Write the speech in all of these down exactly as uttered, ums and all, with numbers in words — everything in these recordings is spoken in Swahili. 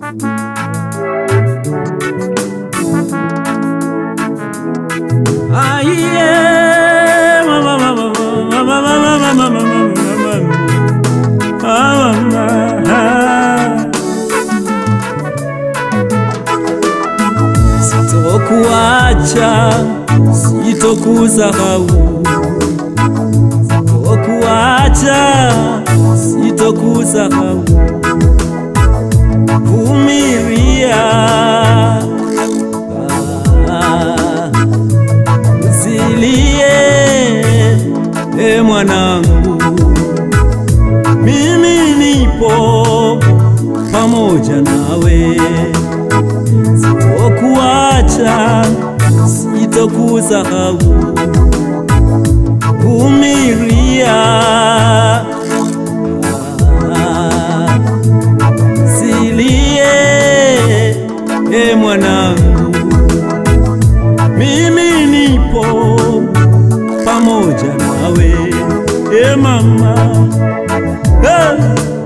Sitokuacha, sitokusahau. Sitokuacha, sitokusahau. Vumilia, usilie, e mwanangu, mimi nipo pamoja nawe. Sitokuacha, sitokusahau. Vumilia, usilie, e mwanangu, mimi nipo pamoja nawe. E mama, hey.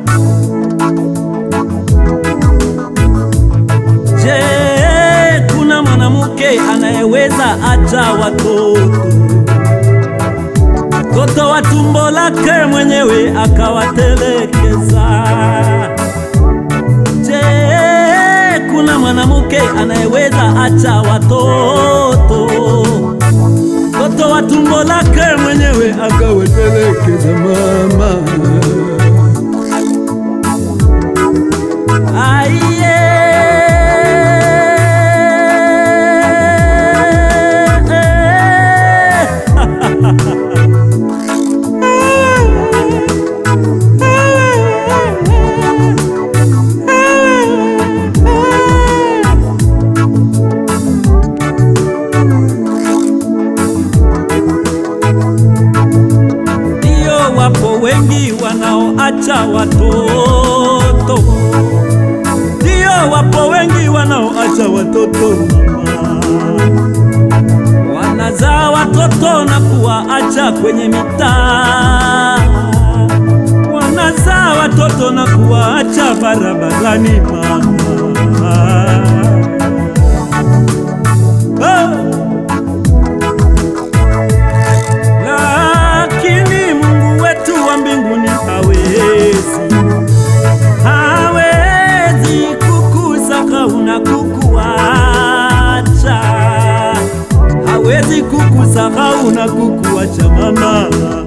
Je, kuna mwanamke anayeweza acha watoto Toto wa tumbo lake mwenyewe akawatelekeza? Je, kuna mwanamke anayeweza acha watoto Toto wa tumbo lake mwenyewe akawatelekeza? Mama, aiye, wapo wengi wanaoacha watoto. Ndio, wapo wengi wanaoacha watoto mama. Wanazaa watoto na kuwaacha kwenye mitaa. Wanazaa watoto na kuwaacha barabarani mama. Oh! Mbinguni hawezi, hawezi kukusahau na kukuacha. Hawezi kukusahau na kukuacha mama.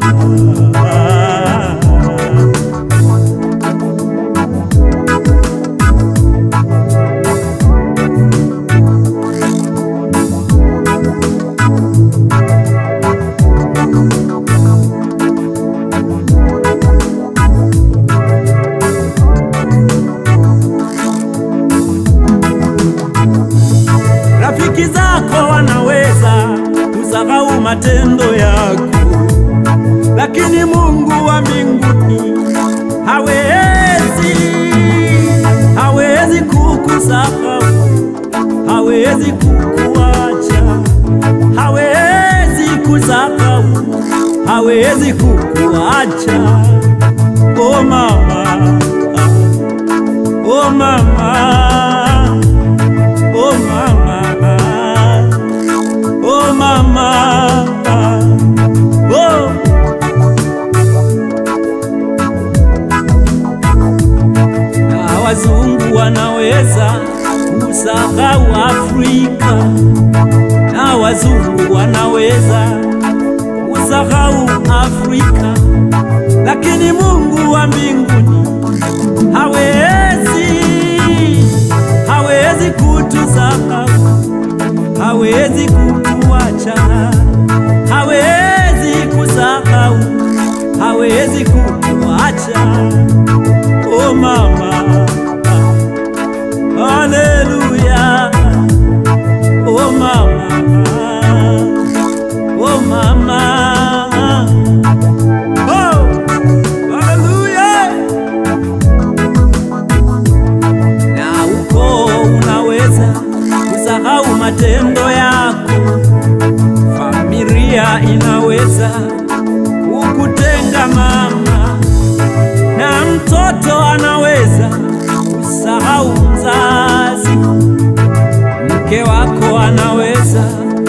Rafiki zako wanaweza kusahau matendo yako, lakini Mungu wa mbinguni hawezi, hawezi kukusahau, hawezi kukuacha, hawezi kusahau, hawezi kukuacha. Oh mama, oh mama, oh mama, oh mama, oh. Na wazungu wanaweza kusahau Afrika, na wazungu wanaweza kusahau Afrika, lakini Mungu wa mbinguni hawezi, hawezi kutusahau, hawezi kutuacha, hawezi kusahau, hawezi kutuacha. Oh mama, haleluya. Oh mama, oh mama, oh haleluya. Na uko unaweza kusahau matendo yako, familia inaweza kukutenga mama, na mtoto anaweza kusahau mzazi.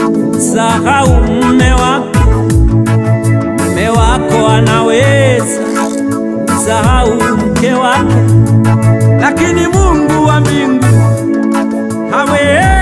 sahau mume wako. Mume wako anaweza sahau mke wake, lakini Mungu wa mbingu hawezi.